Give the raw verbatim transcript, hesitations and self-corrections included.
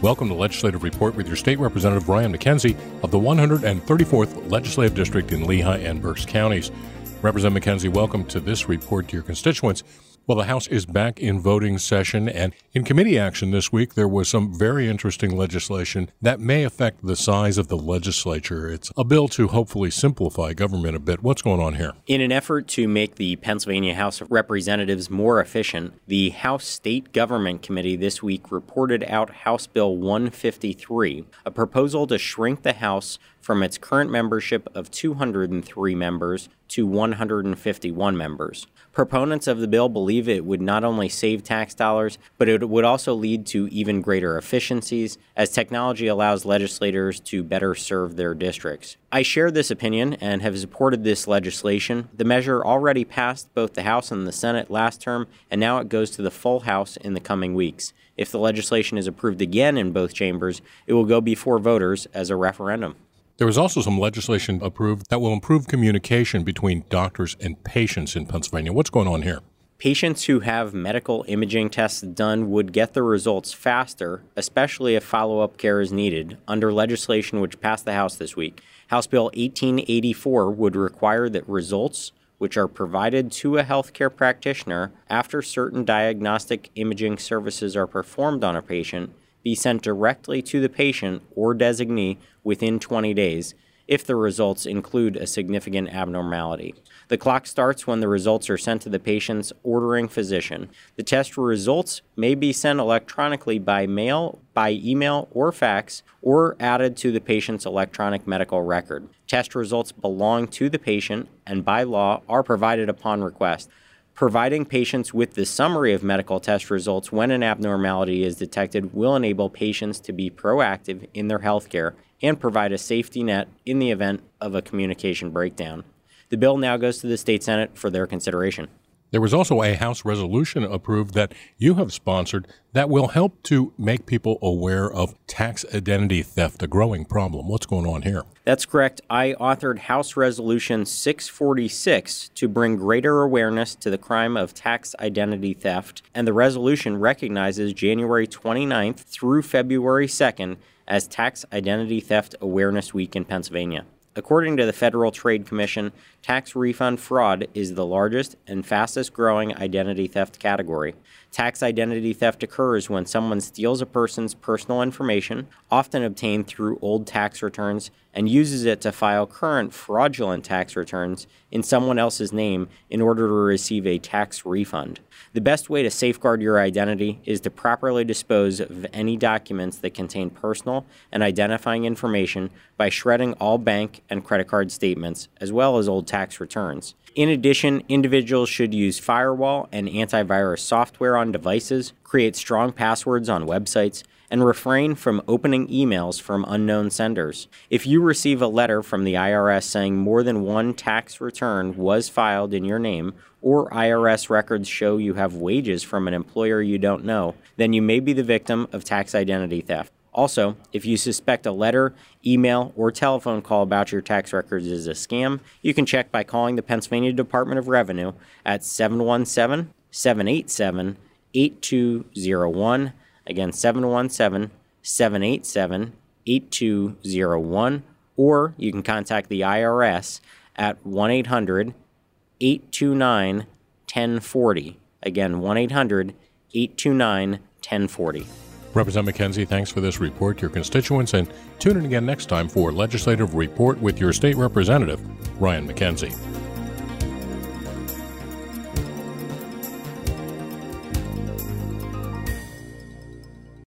Welcome to Legislative Report with your State Representative Ryan McKenzie of the one hundred thirty-fourth Legislative District in Lehigh and Berks counties. Representative McKenzie, welcome to this report to your constituents. Well, the House is back in voting session, and in committee action this week, there was some very interesting legislation that may affect the size of the legislature. It's a bill to hopefully simplify government a bit. What's going on here? In an effort to make the Pennsylvania House of Representatives more efficient, the House State Government Committee this week reported out House Bill one fifty-three, a proposal to shrink the House from its current membership of two hundred three members to one hundred fifty-one members. Proponents of the bill believe it would not only save tax dollars, but it would also lead to even greater efficiencies as technology allows legislators to better serve their districts. I share this opinion and have supported this legislation. The measure already passed both the House and the Senate last term, and now it goes to the full House in the coming weeks. If the legislation is approved again in both chambers, it will go before voters as a referendum. There was also some legislation approved that will improve communication between doctors and patients in Pennsylvania. What's going on here? Patients who have medical imaging tests done would get the results faster, especially if follow-up care is needed, under legislation which passed the House this week. House Bill eighteen eighty-four would require that results which are provided to a healthcare practitioner after certain diagnostic imaging services are performed on a patient be sent directly to the patient or designee within twenty days if the results include a significant abnormality. The clock starts when the results are sent to the patient's ordering physician. The test results may be sent electronically by mail, by email, or fax, or added to the patient's electronic medical record. Test results belong to the patient and by law are provided upon request. Providing patients with the summary of medical test results when an abnormality is detected will enable patients to be proactive in their health care and provide a safety net in the event of a communication breakdown. The bill now goes to the State Senate for their consideration. There was also a House resolution approved that you have sponsored that will help to make people aware of tax identity theft, a growing problem. What's going on here? That's correct. I authored House Resolution six forty-six to bring greater awareness to the crime of tax identity theft, and the resolution recognizes January twenty-ninth through February second as Tax Identity Theft Awareness Week in Pennsylvania. According to the Federal Trade Commission, tax refund fraud is the largest and fastest growing identity theft category. Tax identity theft occurs when someone steals a person's personal information, often obtained through old tax returns, and uses it to file current fraudulent tax returns in someone else's name in order to receive a tax refund. The best way to safeguard your identity is to properly dispose of any documents that contain personal and identifying information by shredding all bank and credit card statements, as well as old tax returns. In addition, individuals should use firewall and antivirus software on devices, create strong passwords on websites, and refrain from opening emails from unknown senders. If you receive a letter from the I R S saying more than one tax return was filed in your name, or I R S records show you have wages from an employer you don't know, then you may be the victim of tax identity theft. Also, if you suspect a letter, email, or telephone call about your tax records is a scam, you can check by calling the Pennsylvania Department of Revenue at seven one seven, seven eight seven, eight two zero one. Again, seven one seven, seven eight seven, eight two zero one, or you can contact the I R S at one eight hundred, eight two nine, one oh four oh. Again, one eight hundred, eight two nine, one oh four oh. Representative McKenzie, thanks for this report to your constituents, and tune in again next time for Legislative Report with your State Representative, Ryan McKenzie.